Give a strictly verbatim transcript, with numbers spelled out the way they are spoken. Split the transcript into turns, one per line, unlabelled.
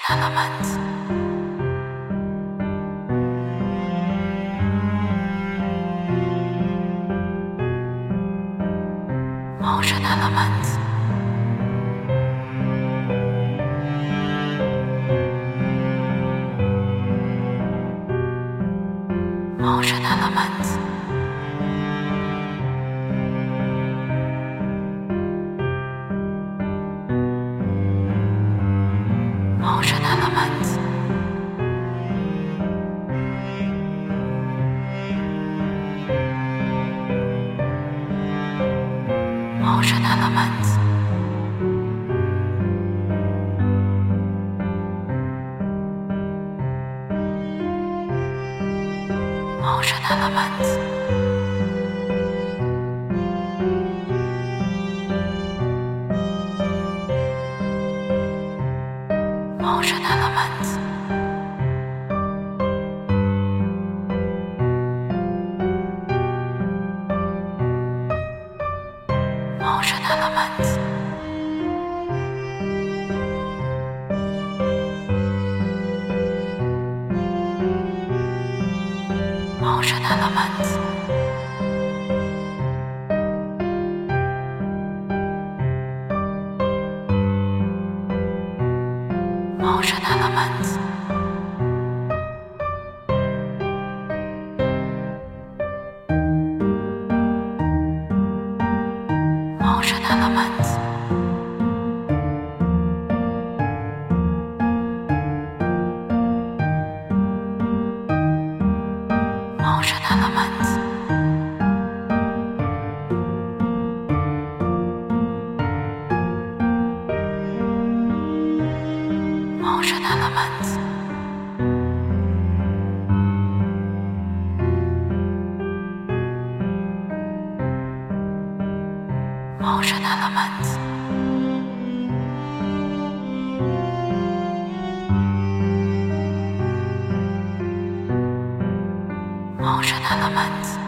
Elements. Motion elements. Motion elements. Motion elements. Motion elements. Motion elements. Motion elements. Motion elements. Motion elements. Motion elements. Motion elements. Motion elements. Motion elements. Motion elements. Motion elements.